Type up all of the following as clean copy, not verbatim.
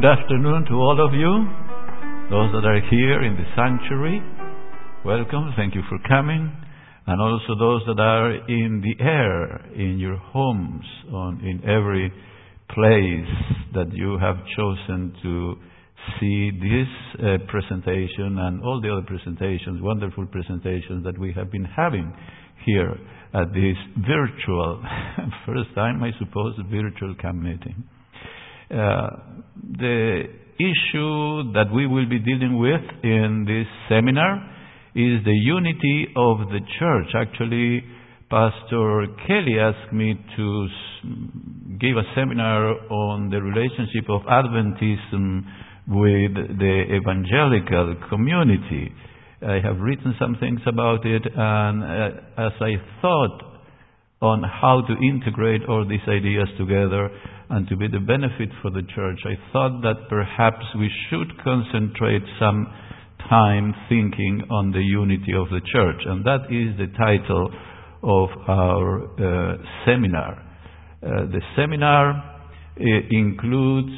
afternoon to all of you, those that are here in the sanctuary. Welcome, thank you for coming. And also those that are in the air, in your homes, in every place that you have chosen to see this presentation and all the other presentations, wonderful presentations that we have been having here at this virtual, first time I suppose, virtual camp meeting. The issue that we will be dealing with in this seminar is the unity of the church. Actually, Pastor Kelly asked me to give a seminar on the relationship of Adventism with the evangelical community. I have written some things about it, and as I thought on how to integrate all these ideas together and to be the benefit for the church, I thought that perhaps we should concentrate some time thinking on the unity of the church, and that is the title of our seminar. The seminar includes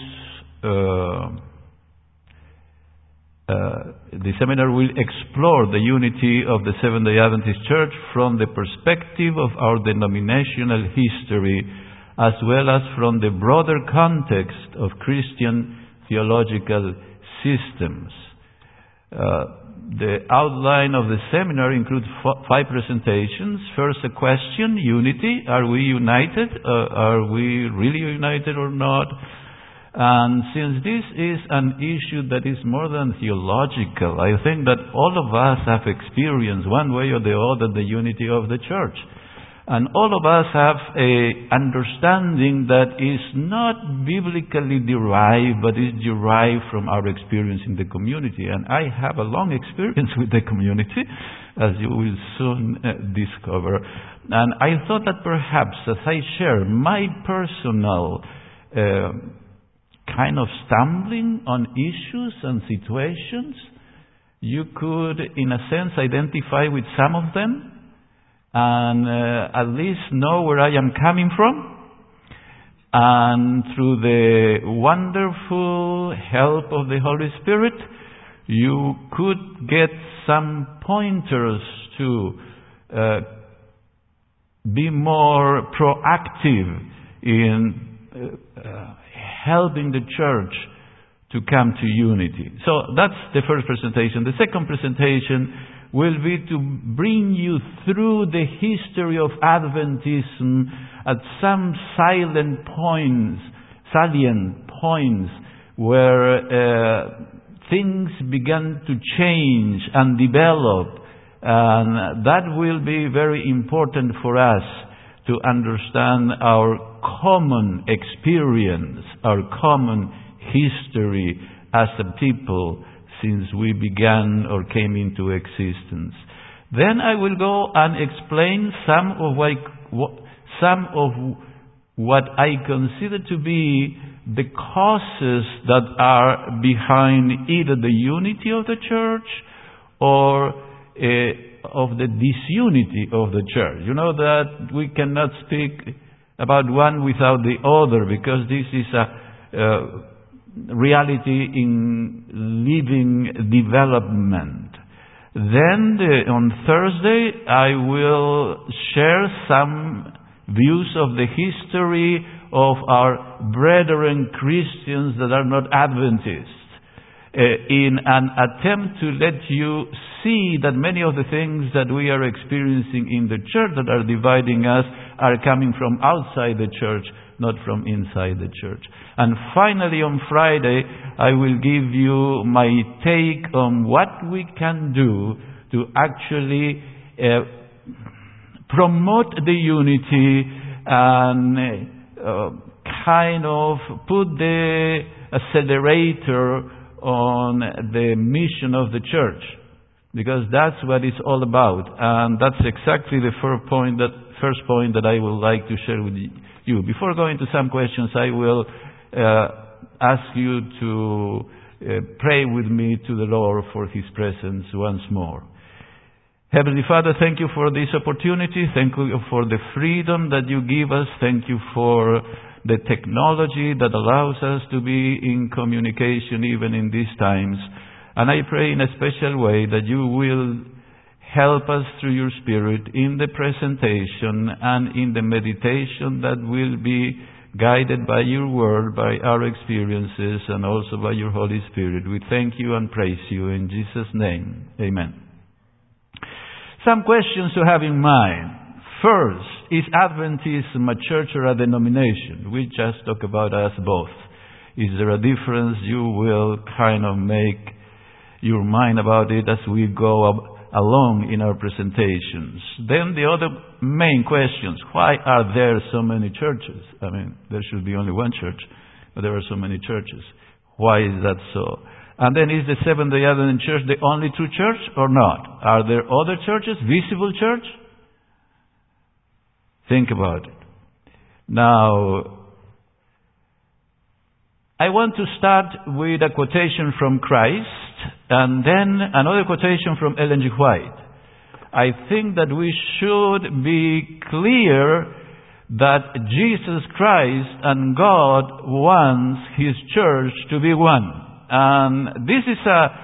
the seminar will explore the unity of the Seventh-day Adventist Church from the perspective of our denominational history, as well as from the broader context of Christian theological systems. The outline of the seminar includes 5 presentations. First, a question: unity. Are we united? Are we really united or not? And since this is an issue that is more than theological, I think that all of us have experienced one way or the other the unity of the church. And all of us have an understanding that is not biblically derived, but is derived from our experience in the community. And I have a long experience with the community, as you will soon discover. And I thought that perhaps as I share my personal kind of stumbling on issues and situations, you could, in a sense, identify with some of them and at least know where I am coming from. And through the wonderful help of the Holy Spirit, you could get some pointers to be more proactive in helping the church to come to unity. So that's the first presentation. The second presentation will be to bring you through the history of Adventism at some salient points where things began to change and develop. And that will be very important for us to understand our common experience, our common history as a people since we began or came into existence. Then I will go and explain some of what I consider to be the causes that are behind either the unity of the church or of the disunity of the church. You know that we cannot speak about one without the other, because this is a reality in living development. Then on Thursday I will share some views of the history of our brethren Christians that are not Adventists, in an attempt to let you see that many of the things that we are experiencing in the church that are dividing us are coming from outside the church, not from inside the church. And finally, on Friday, I will give you my take on what we can do to actually promote the unity and kind of put the accelerator on the mission of the church, because that's what it's all about. And that's exactly the first point that I would like to share with you. Before going to some questions, I will ask you to pray with me to the Lord for His presence once more. Heavenly Father, thank you for this opportunity. Thank you for the freedom that you give us. Thank you for the technology that allows us to be in communication even in these times. And I pray in a special way that you will help us through your Spirit in the presentation and in the meditation that will be guided by your word, by our experiences, and also by your Holy Spirit. We thank you and praise you in Jesus' name. Amen. Some questions to have in mind. First, is Adventism a church or a denomination? We just talk about us both. Is there a difference? You will kind of make your mind about it as we go along in our presentations. Then the other main questions. Why are there so many churches? I mean, there should be only one church, but there are so many churches. Why is that so? And then, is the Seventh-day Adventist Church the only true church or not? Are there other churches, visible church? Think about it. Now, I want to start with a quotation from Christ, and then another quotation from Ellen G. White. I think that we should be clear that Jesus Christ and God wants His church to be one. And this is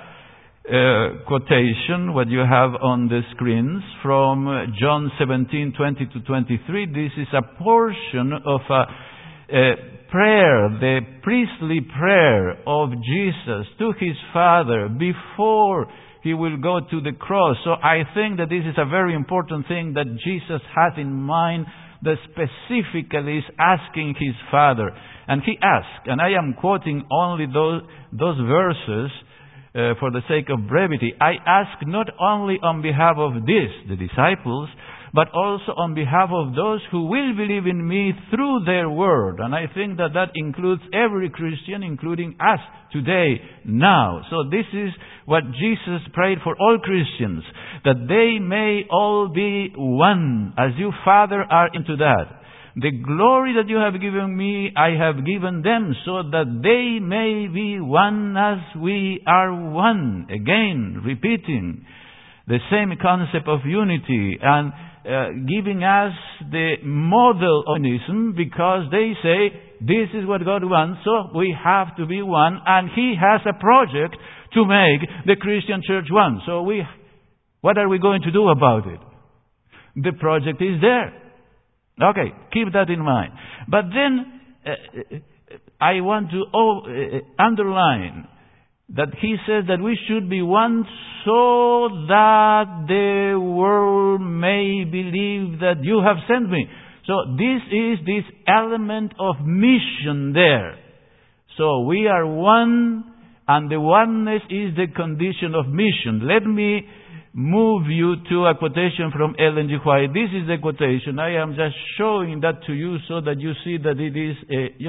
a quotation, what you have on the screens, from John 17:20-23. This is a portion of a prayer, the priestly prayer of Jesus to His Father before He will go to the cross. So I think that this is a very important thing that Jesus has in mind, that specifically is asking His Father. And He asked, and I am quoting only those verses for the sake of brevity. I ask not only on behalf of the disciples, but also on behalf of those who will believe in me through their word. And I think that that includes every Christian, including us today, now. So this is what Jesus prayed for all Christians, that they may all be one, as you, Father, are into that. The glory that you have given me, I have given them, so that they may be one as we are one. Again, repeating the same concept of unity, and giving us the model of unionism, because they say, this is what God wants, so we have to be one, and He has a project to make the Christian church one. So what are we going to do about it? The project is there. Okay, keep that in mind. But then, I want to underline that He says that we should be one so that the world may believe that you have sent me. So this is this element of mission there. So we are one, and the oneness is the condition of mission. Let me move you to a quotation from Ellen G. White. This is the quotation. I am just showing that to you so that you see that it is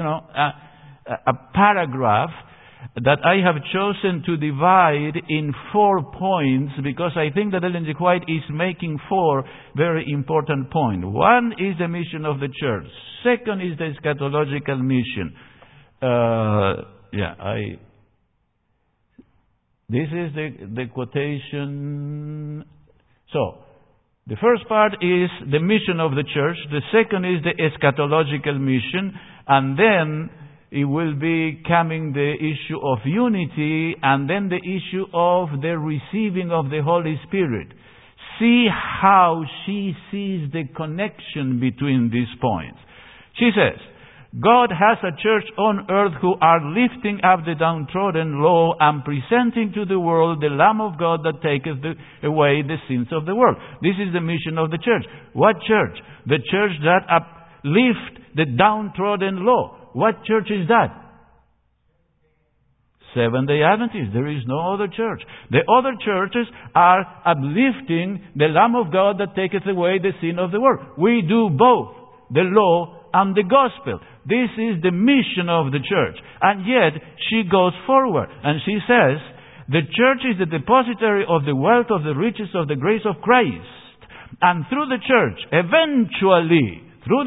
a paragraph that I have chosen to divide in 4 points, because I think that Ellen G. White is making 4 very important points. One is the mission of the church. Second is the eschatological mission. This is the quotation. So, the first part is the mission of the church. The second is the eschatological mission. And then it will be coming the issue of unity, and then the issue of the receiving of the Holy Spirit. See how she sees the connection between these points. She says, God has a church on earth who are lifting up the downtrodden low and presenting to the world the Lamb of God that taketh away the sins of the world. This is the mission of the church. What church? The church that uplift the downtrodden low. What church is that? Seventh-day Adventist. There is no other church. The other churches are uplifting the Lamb of God that taketh away the sin of the world. We do both, the law and the gospel. This is the mission of the church. And yet, she goes forward and she says, the church is the depository of the wealth of the riches of the grace of Christ. And through the church, eventually,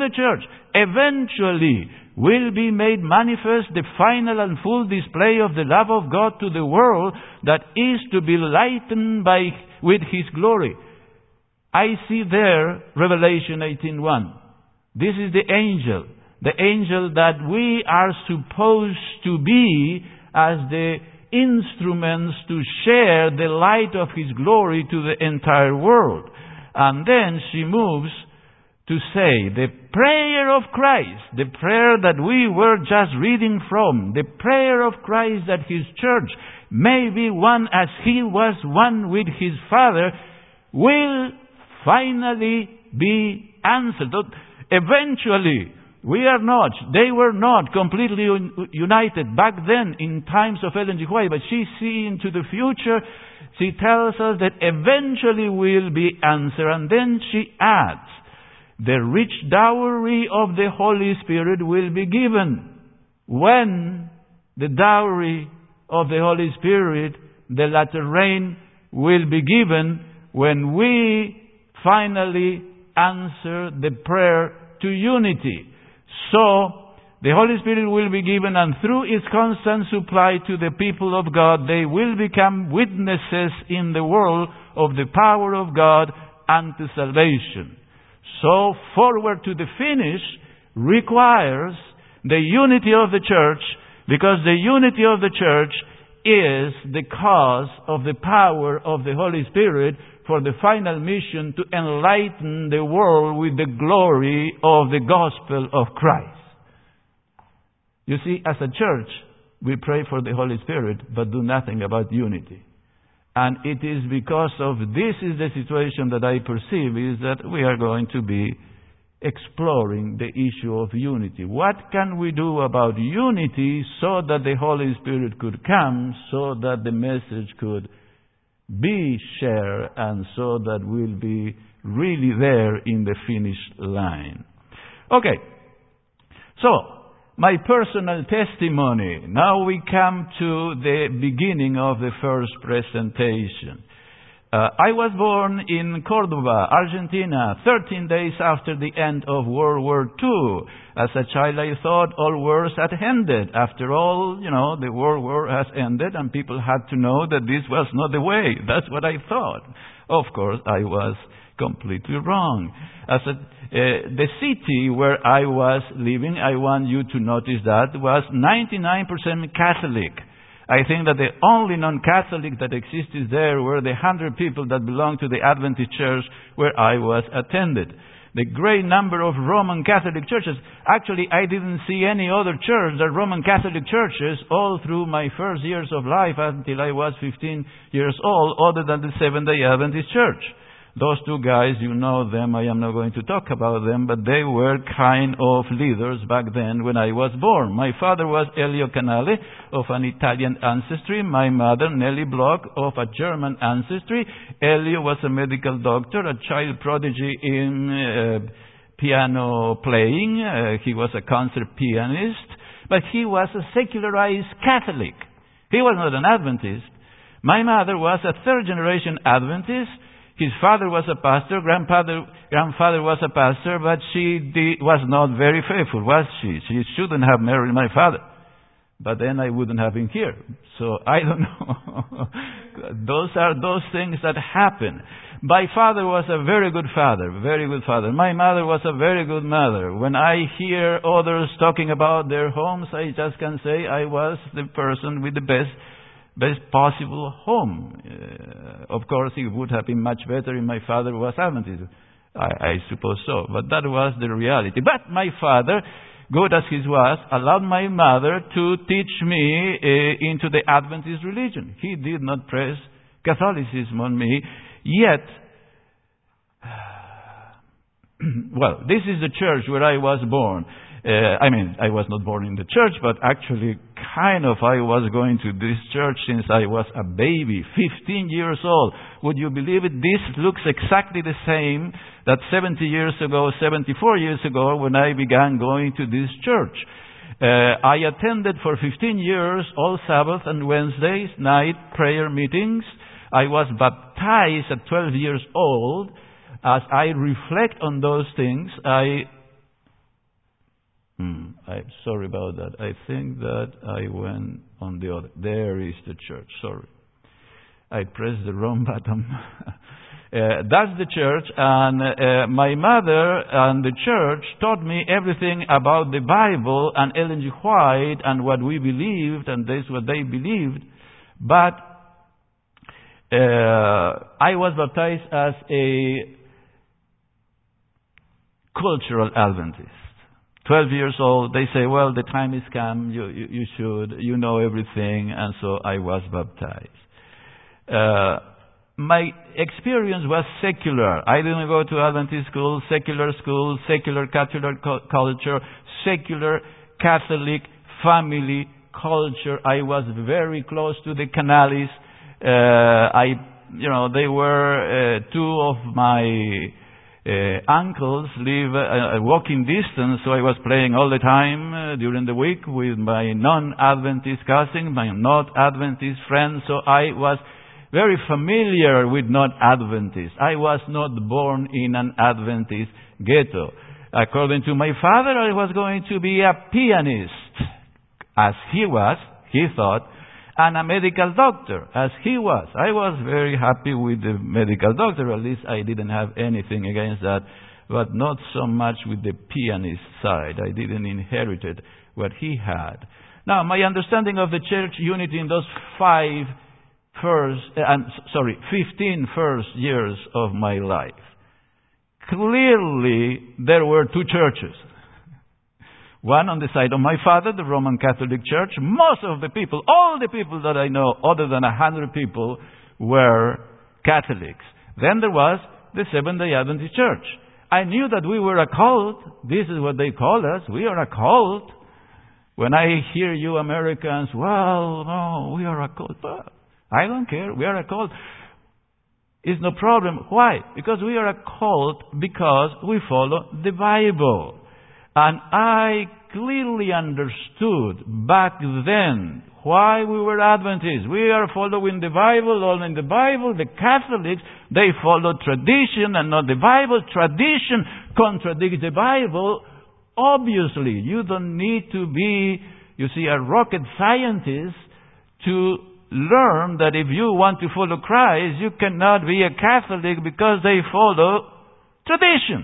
will be made manifest the final and full display of the love of God to the world, that is to be lightened with His glory. I see there Revelation 18:1. This is the angel the angel that we are supposed to be as the instruments to share the light of His glory to the entire world. And then she moves to say, the prayer of Christ, the prayer that we were just reading from, the prayer of Christ that His church may be one as He was one with His Father, will finally be answered. Eventually, they were not completely united back then in times of Ellen G. White, but she sees into the future. She tells us that eventually will be answered, and then she adds, the rich dowry of the Holy Spirit will be given. When the dowry of the Holy Spirit, the latter rain, will be given, when we finally answer the prayer to unity. So, the Holy Spirit will be given, and through its constant supply to the people of God, they will become witnesses in the world of the power of God unto salvation. So, forward to the finish requires the unity of the church, because the unity of the church is the cause of the power of the Holy Spirit for the final mission to enlighten the world with the glory of the gospel of Christ. You see, as a church, we pray for the Holy Spirit, but do nothing about unity. And it is because of this is the situation that I perceive, is that we are going to be exploring the issue of unity. What can we do about unity so that the Holy Spirit could come, so that the message could be shared, and so that we'll be really there in the finish line? Okay, so my personal testimony. Now we come to the beginning of the first presentation. I was born in Cordoba, Argentina, 13 days after the end of World War II. As a child, I thought all wars had ended. After all, the World War has ended, and people had to know that this was not the way. That's what I thought. Of course, I was completely wrong. The city where I was living, I want you to notice that, was 99% Catholic. I think that the only non-Catholic that existed there were the 100 people that belonged to the Adventist church where I was attended. The great number of Roman Catholic churches. Actually, I didn't see any other church than Roman Catholic churches all through my first years of life until I was 15 years old, other than the Seventh-day Adventist church. Those two guys, you know them, I am not going to talk about them, but they were kind of leaders back then when I was born. My father was Elio Canale, of an Italian ancestry. My mother, Nelly Bloch, of a German ancestry. Elio was a medical doctor, a child prodigy in piano playing. He was a concert pianist, but he was a secularized Catholic. He was not an Adventist. My mother was a third-generation Adventist. His father was a pastor, grandfather was a pastor, but she was not very faithful, was she? She shouldn't have married my father. But then I wouldn't have been here. So I don't know. Those are those things that happen. My father was a very good father, very good father. My mother was a very good mother. When I hear others talking about their homes, I just can say I was the person with the best possible home. Of course, it would have been much better if my father was Adventist. I suppose so. But that was the reality. But my father, good as he was, allowed my mother to teach me into the Adventist religion. He did not press Catholicism on me. Yet, well, this is the church where I was born. I was not born in the church, but actually I was going to this church since I was a baby, 15 years old. Would you believe it? This looks exactly the same that 74 years ago, when I began going to this church. I attended for 15 years all Sabbath and Wednesdays night prayer meetings. I was baptized at 12 years old. As I reflect on those things, I'm sorry about that. I think that I went on the other. There is the church. Sorry. I pressed the wrong button. That's the church, and my mother and the church taught me everything about the Bible and Ellen G. White and what we believed, and this is what they believed. But I was baptized as a cultural Adventist. 12 years old, they say, well, the time has come, you should, you know everything, and so I was baptized. My experience was secular. I didn't go to Adventist school, secular Catholic culture, secular Catholic family culture. I was very close to the Canales. They were two of my uncles live a walking distance, so I was playing all the time during the week with my non-Adventist cousins, my not Adventist friends, so I was very familiar with not-Adventists. I was not born in an Adventist ghetto. According to my father, I was going to be a pianist, as he was, he thought, and a medical doctor, as he was. I was very happy with the medical doctor. At least I didn't have anything against that, but not so much with the pianist side. I didn't inherit what he had. Now, my understanding of the church unity in those 15 first years of my life. Clearly, there were two churches. One on the side of my father, the Roman Catholic Church. Most of the people, all the people that I know, other than 100 people, were Catholics. Then there was the Seventh-day Adventist Church. I knew that we were a cult. This is what they call us. We are a cult. When I hear you Americans, well, no, we are a cult. I don't care. We are a cult. It's no problem. Why? Because we are a cult because we follow the Bible. And I clearly understood back then why we were Adventists. We are following the Bible. All in the Bible, the Catholics, they follow tradition and not the Bible. Tradition contradicts the Bible. Obviously, you don't need to be, a rocket scientist to learn that if you want to follow Christ, you cannot be a Catholic because they follow tradition.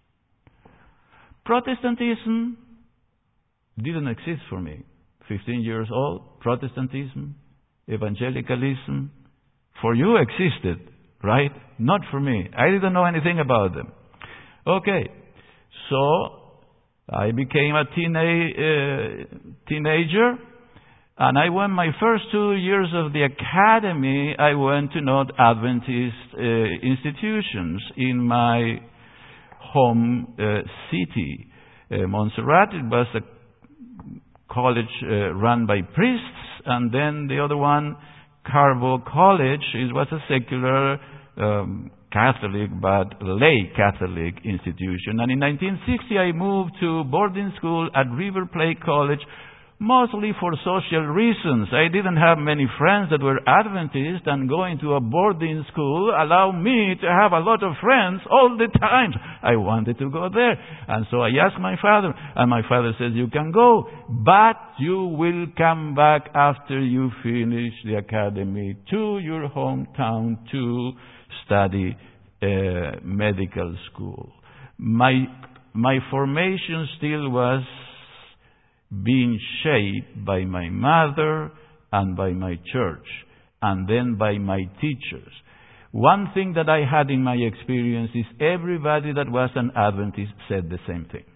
Protestantism didn't exist for me. 15 years old, Protestantism, evangelicalism, for you existed, right? Not for me. I didn't know anything about them. Okay, so I became a teenager, and I went my first 2 years of the academy, I went to not Adventist institutions in my home city. Montserrat, it was a college run by priests, and then the other one, Carbo College, it was a secular Catholic but lay Catholic institution. And in 1960 I moved to boarding school at River Plate College, mostly for social reasons. I didn't have many friends that were Adventists, and going to a boarding school allowed me to have a lot of friends all the time. I wanted to go there. And so I asked my father, and my father says, you can go, but you will come back after you finish the academy to your hometown to study medical school. My formation still was being shaped by my mother and by my church, and then by my teachers. One thing that I had in my experience is everybody that was an Adventist said the same thing.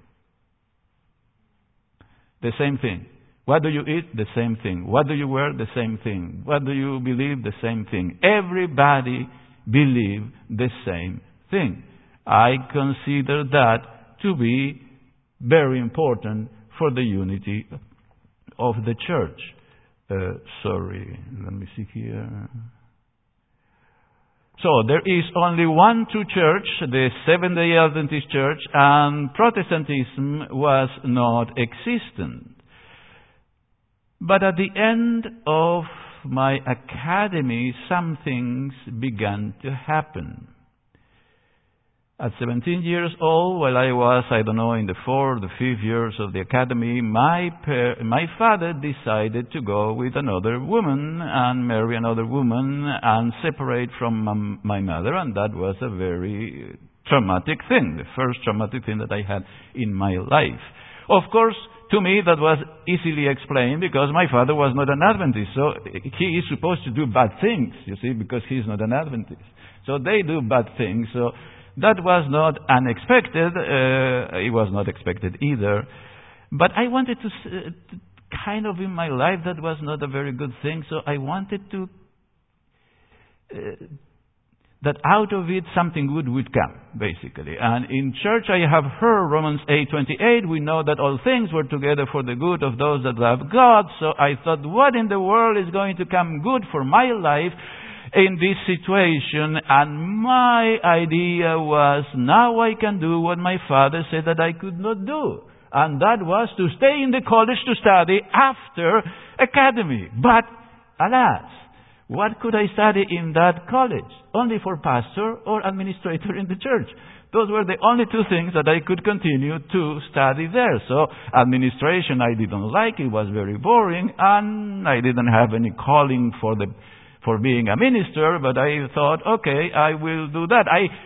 The same thing. What do you eat? The same thing. What do you wear? The same thing. What do you believe? The same thing. Everybody believed the same thing. I consider that to be very important for the unity of the church. Let me see here. So there is only one true church, the Seventh-day Adventist Church, and Protestantism was not existent. But at the end of my academy, some things began to happen. At 17 years old, while I was, in the 4th or the 5th years of the academy, my father decided to go with another woman and marry another woman and separate from my mother, and that was a very traumatic thing, the first traumatic thing that I had in my life. Of course, to me that was easily explained because my father was not an Adventist, so he is supposed to do bad things, you see, because he is not an Adventist. So they do bad things, so that was not unexpected. It was not expected either. But I wanted to kind of in my life, that was not a very good thing. So I wanted to, that out of it something good would come, basically. And in church I have heard Romans 8:28. We know that all things work together for the good of those that love God. So I thought, what in the world is going to come good for my life in this situation? And my idea was, now I can do what my father said that I could not do. And that was to stay in the college to study after academy. But, alas, what could I study in that college? Only for pastor or administrator in the church. Those were the only two things that I could continue to study there. So, administration I didn't like, it was very boring, and I didn't have any calling for being a minister, but I thought, okay, I will do that.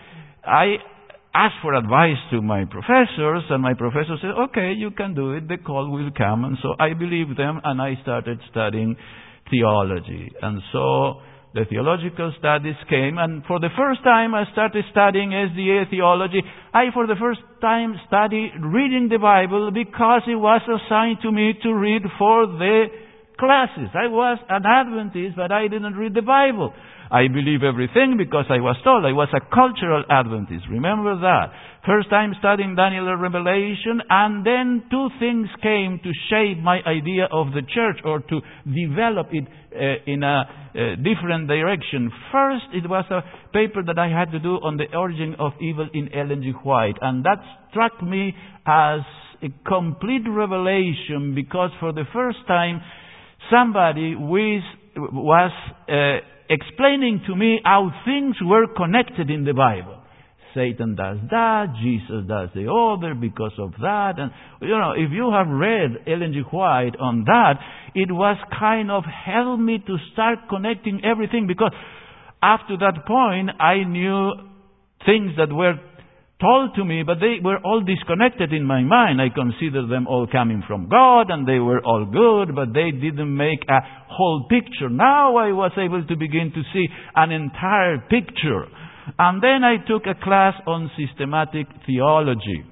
I asked for advice to my professors, and my professor said, okay, you can do it, the call will come. And so I believed them, and I started studying theology. And so the theological studies came, and for the first time I started studying SDA theology. I, for the first time, studied reading the Bible because it was assigned to me to read for the classes. I was an Adventist, but I didn't read the Bible. I believe everything because I was told. I was a cultural Adventist. Remember that. First time studying Daniel and Revelation, and then two things came to shape my idea of the church, or to develop it in a different direction. First, it was a paper that I had to do on the origin of evil in Ellen G. White, and that struck me as a complete revelation, because for the first time somebody was explaining to me how things were connected in the Bible. Satan does that, Jesus does the other because of that. And, if you have read Ellen G. White on that, it was kind of helped me to start connecting everything, because after that point, I knew things that were told to me, but they were all disconnected in my mind. I considered them all coming from God, and they were all good, but they didn't make a whole picture. Now I was able to begin to see an entire picture. And then I took a class on systematic theology.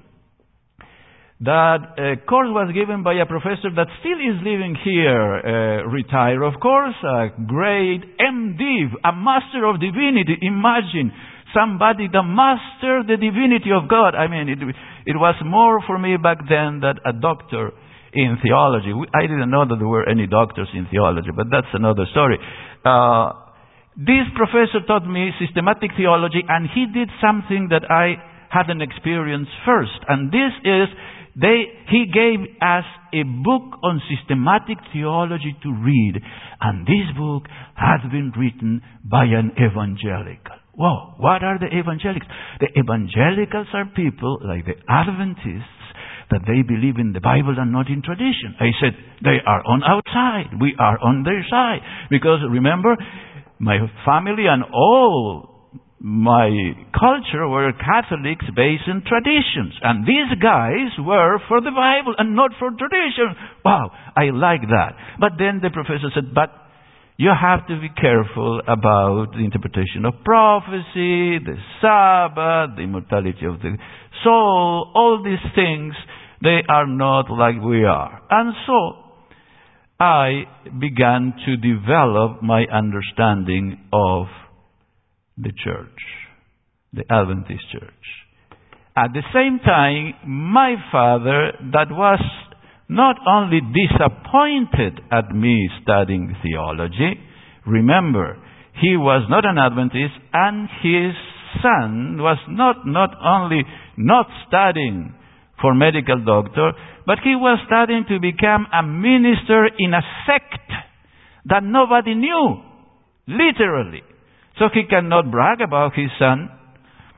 That course was given by a professor that still is living here, retired of course, a great MD, a Master of Divinity. Imagine somebody that mastered the divinity of God. I mean, it was more for me back then than a doctor in theology. I didn't know that there were any doctors in theology, but that's another story. This professor taught me systematic theology, and he did something that I hadn't experienced first. And this is, he gave us a book on systematic theology to read. And this book has been written by an evangelical. Whoa, what are the evangelicals? The evangelicals are people like the Adventists, that they believe in the Bible and not in tradition. I said, they are on our side. We are on their side. Because remember, my family and all my culture were Catholics based in traditions. And these guys were for the Bible and not for tradition. Wow, I like that. But then the professor said, but you have to be careful about the interpretation of prophecy, the Sabbath, the immortality of the soul, all these things, they are not like we are. And so, I began to develop my understanding of the church, the Adventist church. At the same time, my father, that was not only disappointed at me studying theology, remember, he was not an Adventist, and his son was not only not studying for medical doctor, but he was studying to become a minister in a sect that nobody knew, literally. So he cannot brag about his son.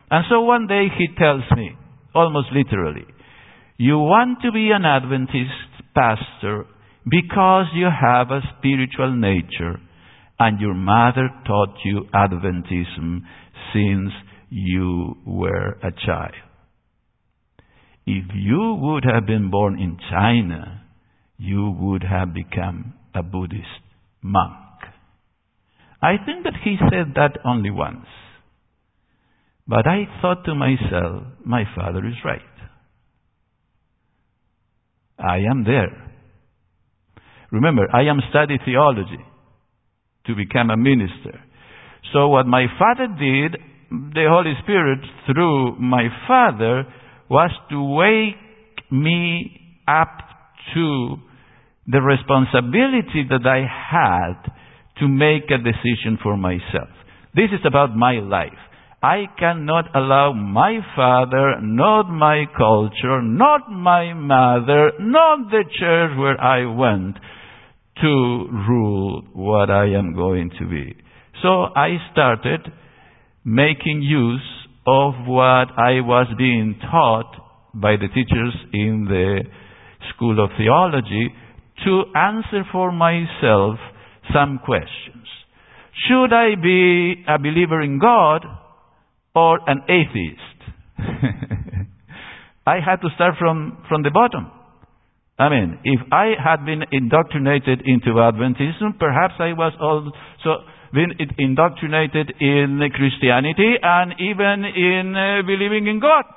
And so one day he tells me, almost literally, you want to be an Adventist pastor because you have a spiritual nature and your mother taught you Adventism since you were a child. If you would have been born in China, you would have become a Buddhist monk. I think that he said that only once. But I thought to myself, my father is right. I am there. Remember, I am studying theology to become a minister. So what my father did, the Holy Spirit through my father, was to wake me up to the responsibility that I had to make a decision for myself. This is about my life. I cannot allow my father, not my culture, not my mother, not the church where I went to rule what I am going to be. So I started making use of what I was being taught by the teachers in the School of Theology to answer for myself some questions. Should I be a believer in God or an atheist? I had to start from the bottom. I mean, if I had been indoctrinated into Adventism, perhaps I was also been indoctrinated in Christianity and even in believing in God.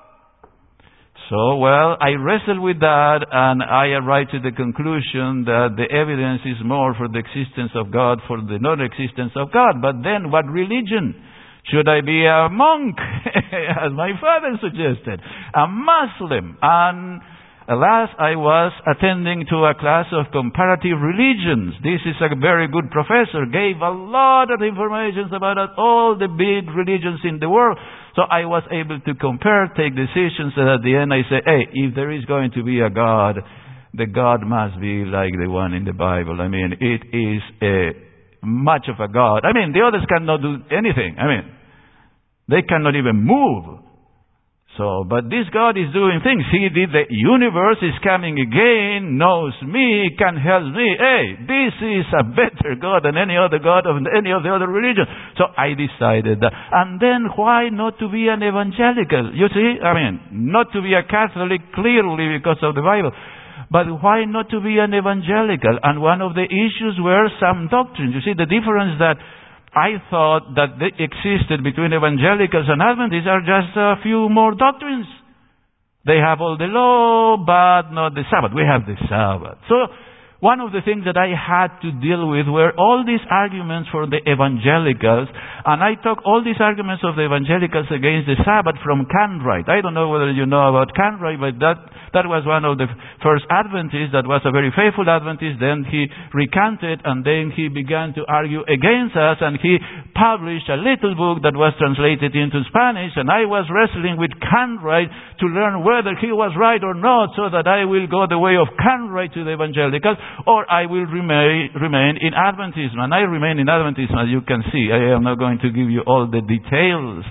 So, well, I wrestled with that and I arrived to the conclusion that the evidence is more for the existence of God, for the non-existence of God. But then, what religion? Should I be a monk, as my father suggested? A Muslim? And alas, I was attending to a class of comparative religions. This is a very good professor, gave a lot of information about all the big religions in the world. So I was able to compare, take decisions, and at the end I say, hey, if there is going to be a God, the God must be like the one in the Bible. I mean, it is much of a God. I mean, the others cannot do anything. I mean, they cannot even move. So, but this God is doing things. He did the universe, is coming again, knows me, can help me. Hey, this is a better God than any other God of any of the other religions. So I decided that. And then why not to be an evangelical? You see, I mean, not to be a Catholic clearly because of the Bible. But why not to be an evangelical? And one of the issues were some doctrines. You see, the difference that I thought that they existed between evangelicals and Adventists are just a few more doctrines. They have all the law, but not the Sabbath. We have the Sabbath. So, one of the things that I had to deal with were all these arguments for the evangelicals, and I took all these arguments of the evangelicals against the Sabbath from Cartwright. I don't know whether you know about Cartwright, but that was one of the first Adventists that was a very faithful Adventist. Then he recanted, and then he began to argue against us, and he published a little book that was translated into Spanish, and I was wrestling with Cartwright to learn whether he was right or not, so that I will go the way of Cartwright to the evangelicals, or I will remain in Adventism. And I remain in Adventism, as you can see. I am not going to give you all the details.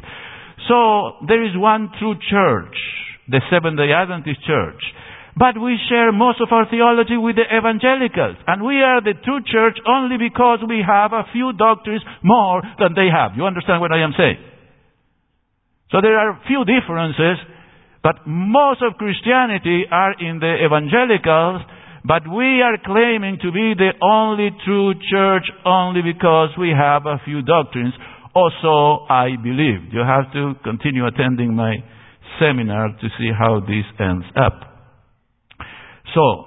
So, there is one true church, the Seventh-day Adventist Church. But we share most of our theology with the evangelicals. And we are the true church only because we have a few doctrines more than they have. You understand what I am saying? So there are few differences, but most of Christianity are in the evangelicals, but we are claiming to be the only true church only because we have a few doctrines. Also, I believe. You have to continue attending my seminar to see how this ends up. So,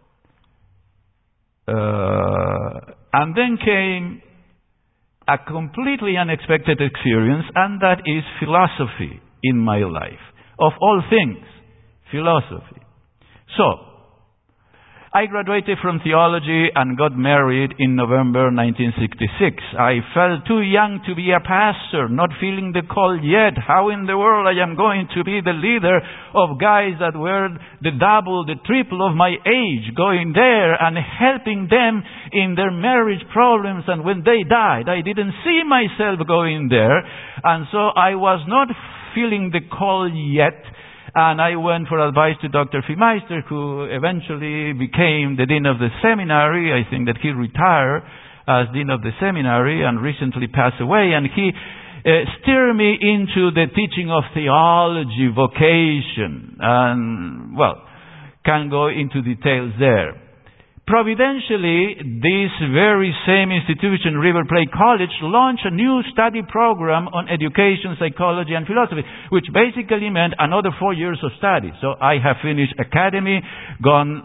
and then came a completely unexpected experience, and that is philosophy in my life. Of all things, philosophy. So, I graduated from theology and got married in November 1966. I felt too young to be a pastor, not feeling the call yet. How in the world I am going to be the leader of guys that were the double, the triple of my age, going there and helping them in their marriage problems, and when they died, I didn't see myself going there, and so I was not feeling the call yet. And I went for advice to Dr. Fiemeister, who eventually became the dean of the seminary. I think that he retired as dean of the seminary and recently passed away. And he steered me into the teaching of theology vocation. And, well, can't go into details there. Providentially, this very same institution, River Plate College, launched a new study program on education, psychology, and philosophy, which basically meant another 4 years of study. So I have finished academy, gone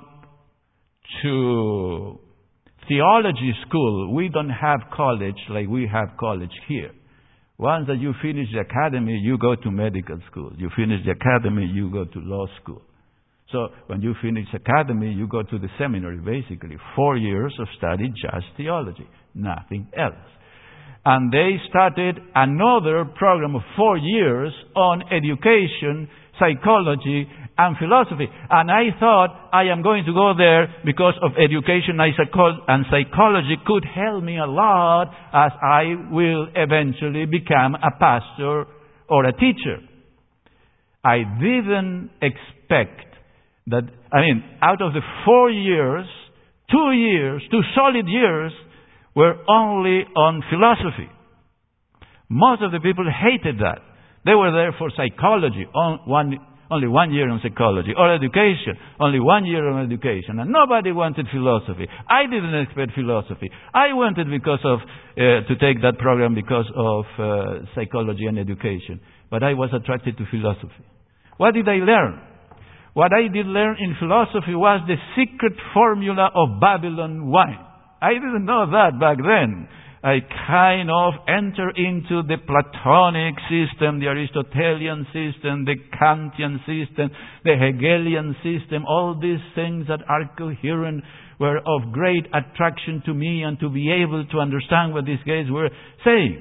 to theology school. We don't have college like we have college here. Once that you finish the academy, you go to medical school. You finish the academy, you go to law school. So when you finish academy, you go to the seminary, basically. 4 years of study, just theology, nothing else. And they started another program of 4 years on education, psychology, and philosophy. And I thought I am going to go there because of education and psychology could help me a lot as I will eventually become a pastor or a teacher. I didn't expect that, out of the 4 years, 2 solid years, were only on philosophy. Most of the people hated that. They were there for psychology, only 1 year on psychology, or education, only 1 year on education, and nobody wanted philosophy. I didn't expect philosophy. I wanted to take that program because of psychology and education, but I was attracted to philosophy. What did I learn? What I did learn in philosophy was the secret formula of Babylon wine. I didn't know that back then. I kind of entered into the Platonic system, the Aristotelian system, the Kantian system, the Hegelian system. All these things that are coherent were of great attraction to me, and to be able to understand what these guys were saying.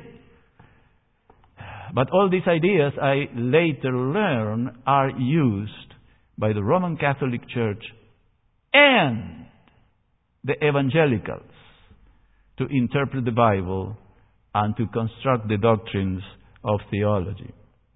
But all these ideas, I later learned, are used by the Roman Catholic Church and the evangelicals to interpret the Bible and to construct the doctrines of theology.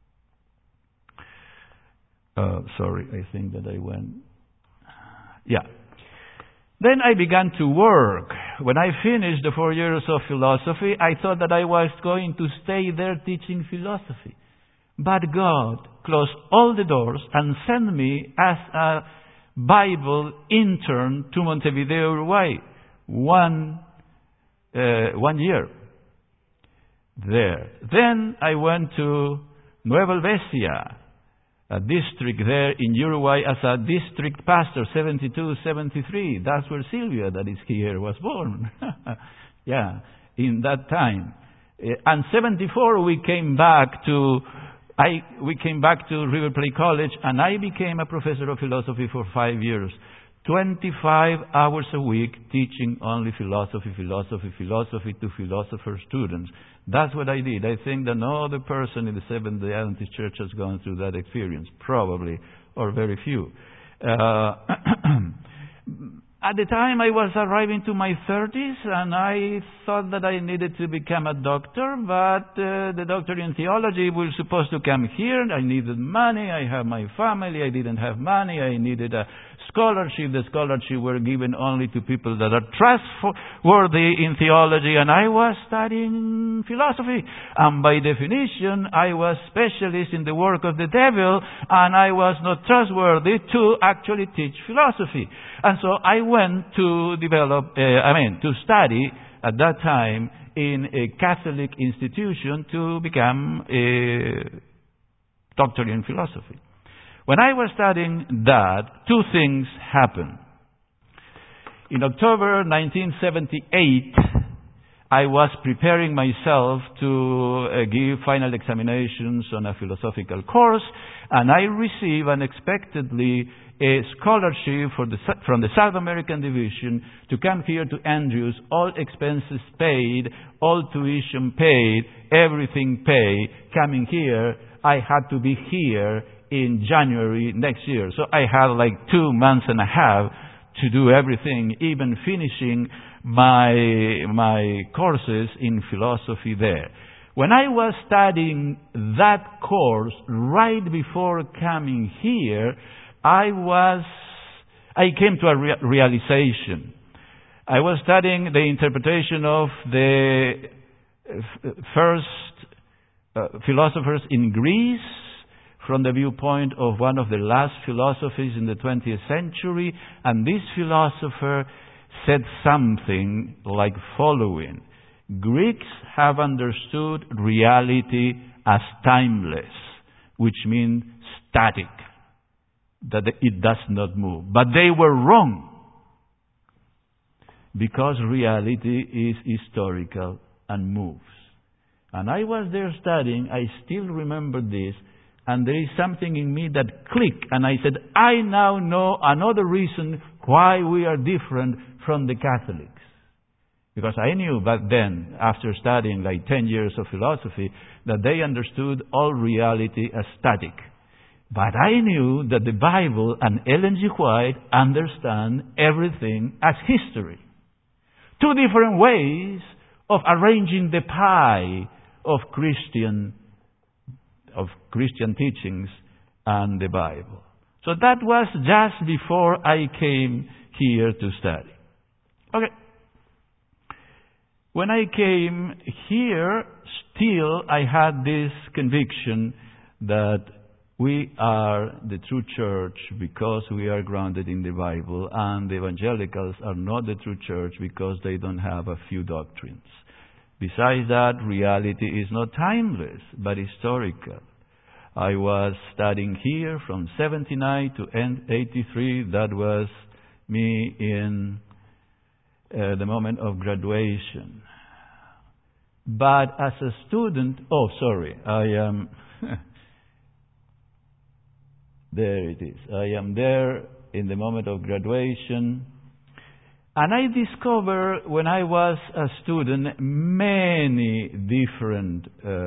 I think that I went... Yeah. Then I began to work. When I finished the 4 years of philosophy, I thought that I was going to stay there teaching philosophy. But God closed all the doors and sent me as a Bible intern to Montevideo, Uruguay. 1 year there. Then I went to Nueva Helvecia, a district there in Uruguay, as a district pastor, 72, 73. That's where Silvia, that is here, was born. Yeah, in that time. And 74, we came back to River Plate College, and I became a professor of philosophy for 5 years. 25 hours a week teaching only philosophy to philosopher students. That's what I did. I think that no other person in the Seventh-day Adventist Church has gone through that experience, probably, or very few. At the time, I was arriving to my 30s, and I thought that I needed to become a doctor, but the doctor in theology was supposed to come here. I needed money. I have my family. I didn't have money. I needed a scholarship. The scholarship were given only to people that are trustworthy in theology, and I was studying philosophy. And by definition, I was specialist in the work of the devil, and I was not trustworthy to actually teach philosophy. And so I went to to study at that time in a Catholic institution to become a doctor in philosophy. When I was studying that, 2 things happened. In October 1978, I was preparing myself to give final examinations on a philosophical course, and I received unexpectedly a scholarship from the South American Division to come here to Andrews, all expenses paid, all tuition paid, everything paid. Coming here, I had to be here in January next year. So I had like 2 months and a half to do everything, even finishing my courses in philosophy there. When I was studying that course right before coming here, I came to a realization. I was studying the interpretation of the first philosophers in Greece from the viewpoint of one of the last philosophers in the 20th century, and this philosopher said something like following: Greeks have understood reality as timeless, which means static, that it does not move. But they were wrong, because reality is historical and moves. And I was there studying, I still remember this, and there is something in me that clicked, and I said, I now know another reason why we are different from the Catholics. Because I knew back then, after studying like 10 years of philosophy, that they understood all reality as static. But I knew that the Bible and Ellen G. White understand everything as history. Two different ways of arranging the pie of Christian teachings and the Bible. So that was just before I came here to study. Okay. When I came here, still I had this conviction that we are the true church because we are grounded in the Bible, and the evangelicals are not the true church because they don't have a few doctrines. Besides that, reality is not timeless, but historical. I was studying here from 79 to 83. That was me in the moment of graduation. But as a student, there it is. I am there in the moment of graduation. And I discovered when I was a student many different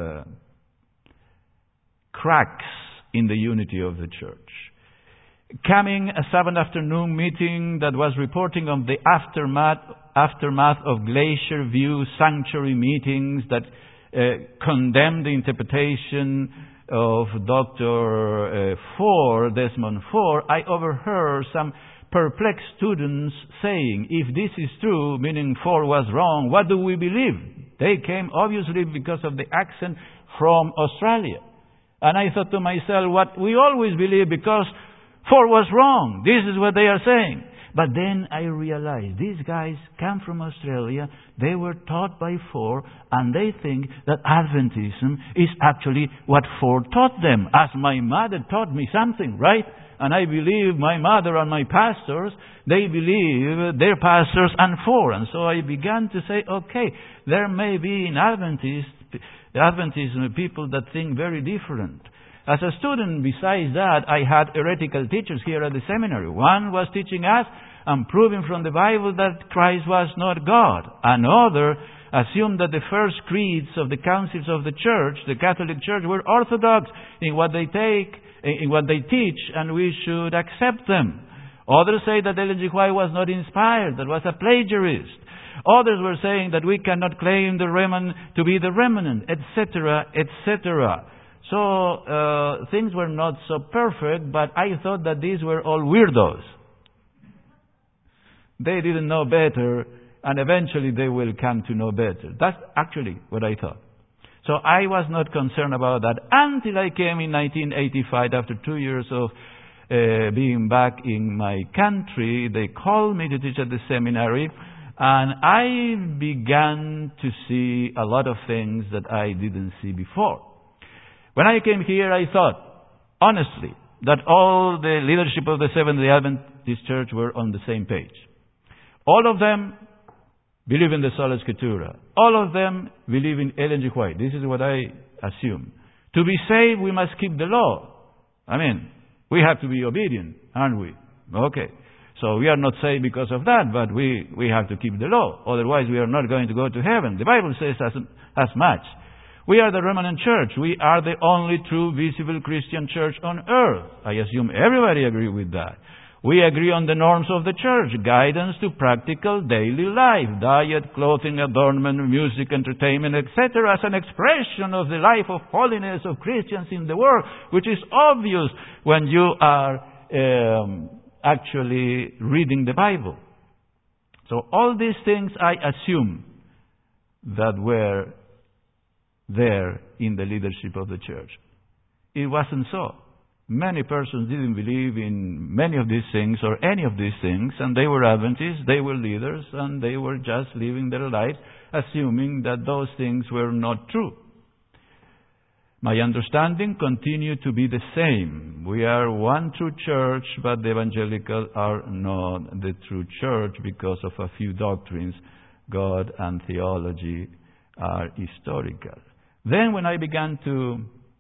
cracks in the unity of the church. Coming a Sabbath afternoon meeting that was reporting on the aftermath of Glacier View sanctuary meetings that condemned the interpretation of Dr. Desmond Ford, I overheard some perplexed students saying, if this is true, meaning Ford was wrong, what do we believe? They came obviously because of the accent from Australia. And I thought to myself, what we always believe because Ford was wrong. This is what they are saying. But then I realized these guys come from Australia, they were taught by Ford, and they think that Adventism is actually what Ford taught them, as my mother taught me something, right? And I believe my mother and my pastors, they believe their pastors and Ford. And so I began to say, okay, there may be in Adventism people that think very different. As a student, besides that, I had heretical teachers here at the seminary. One was teaching us and proving from the Bible that Christ was not God. Another assumed that the first creeds of the councils of the church, the Catholic Church, were orthodox in what they teach, and we should accept them. Others say that Ellen G. White was not inspired, that was a plagiarist. Others were saying that we cannot claim the remnant to be the remnant, etc., etc. So things were not so perfect, but I thought that these were all weirdos. They didn't know better, and eventually they will come to know better. That's actually what I thought. So I was not concerned about that until I came in 1985, after 2 years of being back in my country. They called me to teach at the seminary, and I began to see a lot of things that I didn't see before. When I came here, I thought, honestly, that all the leadership of the Seventh-day Adventist Church were on the same page. All of them believe in the Sola Scriptura. All of them believe in Ellen G. White. This is what I assume. To be saved, we must keep the law. I mean, we have to be obedient, aren't we? Okay. So we are not saved because of that, but we have to keep the law. Otherwise, we are not going to go to heaven. The Bible says as much. We are the remnant church. We are the only true visible Christian church on earth. I assume everybody agree with that. We agree on the norms of the church, guidance to practical daily life, diet, clothing, adornment, music, entertainment, etc., as an expression of the life of holiness of Christians in the world, which is obvious when you are actually reading the Bible. So all these things I assume that were there in the leadership of the church. It wasn't so. Many persons didn't believe in many of these things or any of these things, and they were Adventists, they were leaders, and they were just living their lives assuming that those things were not true. My understanding continued to be the same. We are one true church, but the evangelical are not the true church because of a few doctrines. God and theology are historical. Then when I began to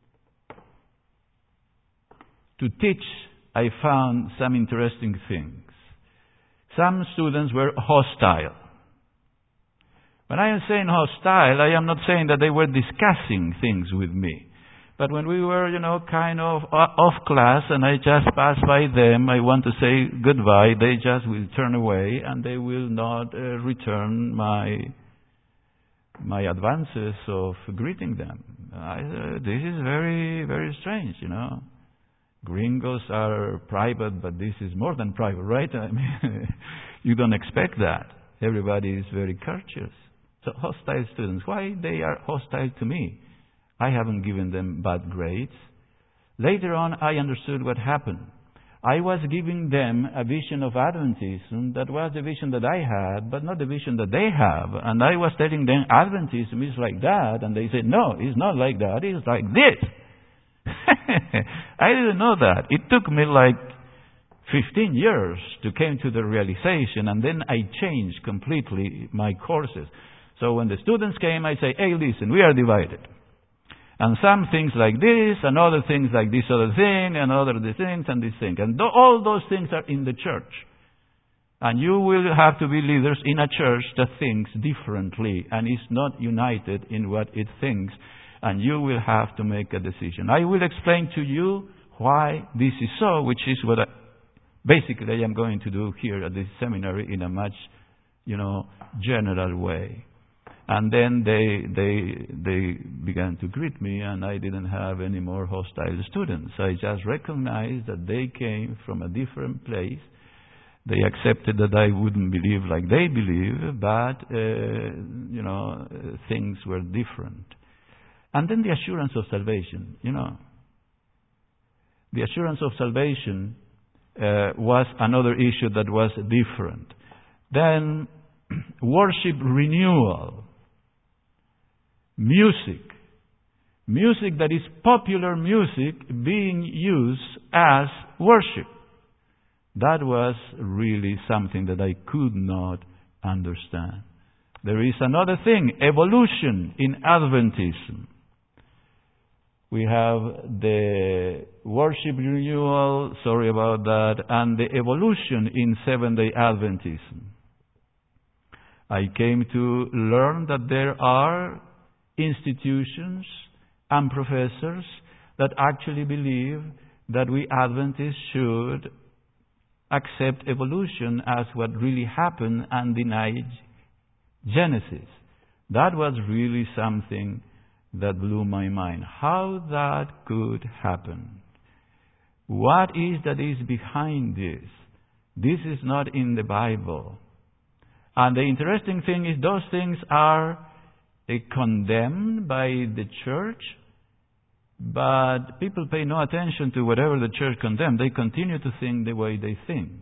teach, I found some interesting things. Some students were hostile. When I am saying hostile, I am not saying that they were discussing things with me. But when we were, kind of off class and I just passed by them, I want to say goodbye, they just will turn away and they will not return my advances of greeting them. This is very, very strange, Gringos are private, but this is more than private, right? I mean, you don't expect that. Everybody is very courteous. So hostile students, why they are hostile to me? I haven't given them bad grades. Later on, I understood what happened. I was giving them a vision of Adventism that was the vision that I had, but not the vision that they have. And I was telling them Adventism is like that, and they said, no, it's not like that, it's like this. I didn't know that. It took me like 15 years to come to the realization, and then I changed completely my courses. So when the students came, I say, hey, listen, we are divided. And some things like this, and other things like this other thing, and other things, and this thing. And all those things are in the church. And you will have to be leaders in a church that thinks differently, and is not united in what it thinks. And you will have to make a decision. I will explain to you why this is so, which is what basically I am going to do here at this seminary in a much, general way. And then they began to greet me, and I didn't have any more hostile students. I just recognized that they came from a different place. They accepted that I wouldn't believe like they believe, but, things were different. And then the assurance of salvation, The assurance of salvation was another issue that was different. Then worship renewal. Music that is popular music being used as worship. That was really something that I could not understand. There is another thing, evolution in Adventism. We have the worship renewal, sorry about that, and the evolution in Seventh-day Adventism. I came to learn that there are institutions and professors that actually believe that we Adventists should accept evolution as what really happened and deny Genesis. That was really something that blew my mind. How that could happen. What is that is behind this? This is not in the Bible. And the interesting thing is those things are condemned by the church, but people pay no attention to whatever the church condemned. They continue to think the way they think.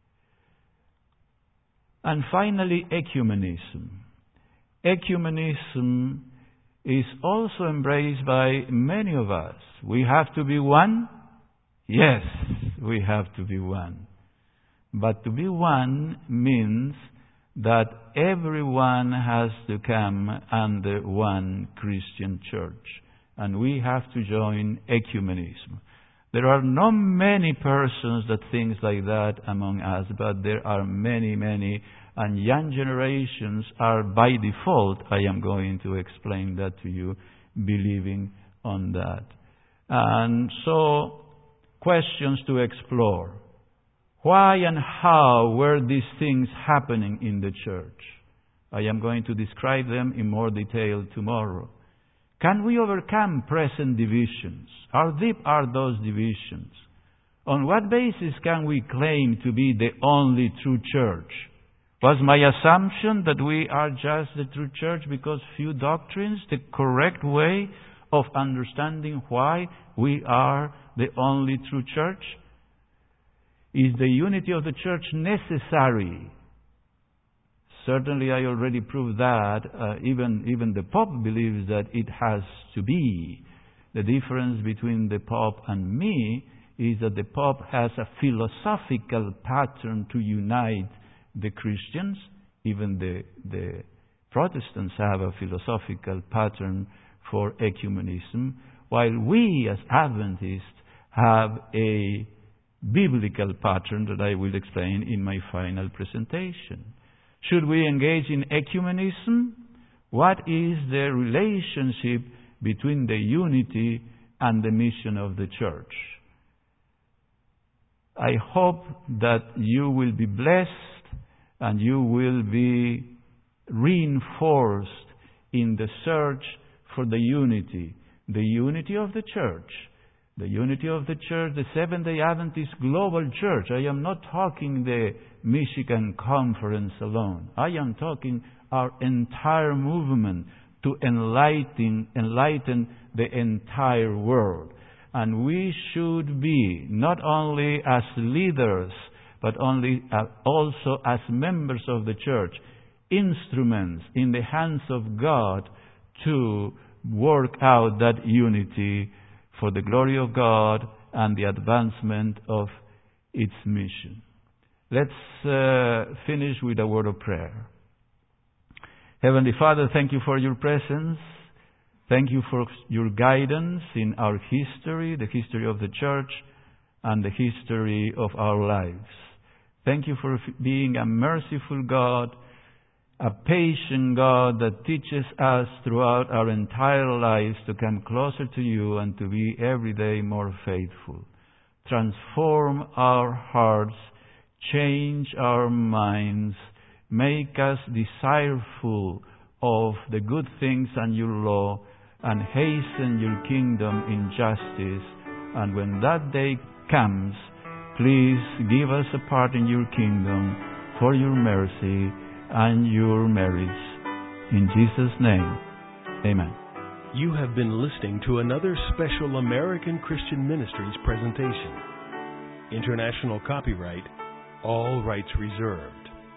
And finally, ecumenism. Ecumenism is also embraced by many of us. We have to be one? Yes, we have to be one. But to be one means that everyone has to come under one Christian church, and we have to join ecumenism. There are not many persons that think like that among us, but there are many, and young generations are by default, I am going to explain that to you, believing on that. And so, questions to explore. Why and how were these things happening in the church? I am going to describe them in more detail tomorrow. Can we overcome present divisions? How deep are those divisions? On what basis can we claim to be the only true church? Was my assumption that we are just the true church because few doctrines, the correct way of understanding why we are the only true church? Is the unity of the church necessary? Certainly, I already proved that. Even the Pope believes that it has to be. The difference between the Pope and me is that the Pope has a philosophical pattern to unite the Christians. Even the Protestants have a philosophical pattern for ecumenism, while we as Adventists have a biblical pattern that I will explain in my final presentation. Should we engage in ecumenism? What is the relationship between the unity and the mission of the church? I hope that you will be blessed and you will be reinforced in the search for the unity of the church. The unity of the church, the Seventh-day Adventist Global Church. I am not talking the Michigan Conference alone. I am talking our entire movement to enlighten the entire world. And we should be, not only as leaders, but also as members of the church, instruments in the hands of God to work out that unity for the glory of God and the advancement of its mission. Let's finish with a word of prayer. Heavenly Father, thank you for your presence. Thank you for your guidance in our history, the history of the church, and the history of our lives. Thank you for being a merciful God, a patient God that teaches us throughout our entire lives to come closer to you and to be every day more faithful. Transform our hearts, change our minds, make us desireful of the good things and your law, and hasten your kingdom in justice. And when that day comes, please give us a part in your kingdom for your mercy and your merits. In Jesus' name, amen. You have been listening to another special American Christian Ministries presentation. International copyright, all rights reserved.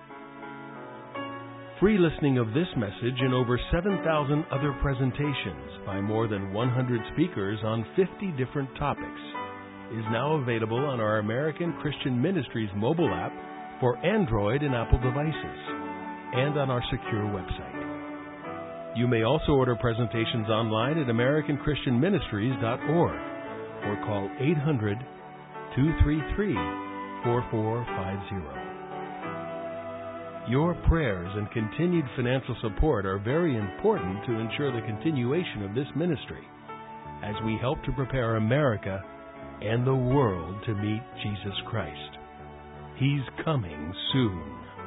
Free listening of this message and over 7,000 other presentations by more than 100 speakers on 50 different topics is now available on our American Christian Ministries mobile app for Android and Apple devices, and on our secure website. You may also order presentations online at AmericanChristianMinistries.org or call 800-233-4450. Your prayers and continued financial support are very important to ensure the continuation of this ministry as we help to prepare America and the world to meet Jesus Christ. He's coming soon.